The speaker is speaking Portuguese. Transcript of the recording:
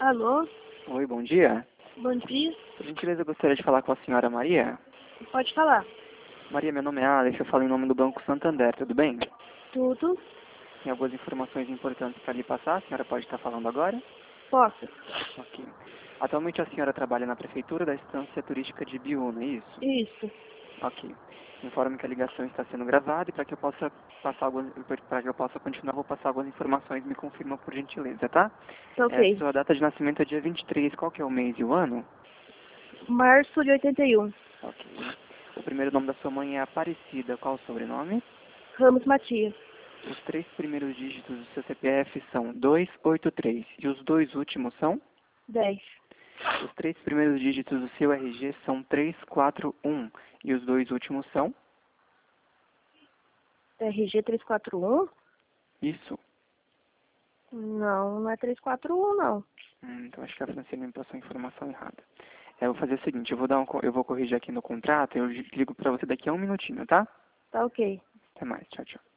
Alô? Oi, bom dia. Bom dia. Por gentileza, eu gostaria de falar com a senhora Maria. Pode falar. Maria, meu nome é Alex, eu falo em nome do Banco Santander, tudo bem? Tudo? Tem algumas informações importantes para lhe passar, a senhora pode estar falando agora? Posso? Ok. Atualmente a senhora trabalha na prefeitura da Estância Turística de Biúna, é isso? Isso. Ok. Informe que a ligação está sendo gravada e para que eu possa continuar, vou passar algumas informações, me confirma por gentileza, tá? Tá ok. Sua data de nascimento é dia 23, qual que é o mês e o ano? Março de 81. Ok. O primeiro nome da sua mãe é Aparecida, qual o sobrenome? Ramos Matias. Os 3 primeiros dígitos do seu CPF são 283 e os 2 últimos são? 10. Os 3 primeiros dígitos do seu RG são 341 e os 2 últimos são? RG 341? Isso. Não, não é 341 não. Então acho que a Francine me passou a informação errada. Eu vou fazer o seguinte, eu vou corrigir aqui no contrato e eu ligo para você daqui a um minutinho, tá? Tá ok. Até mais, tchau, tchau.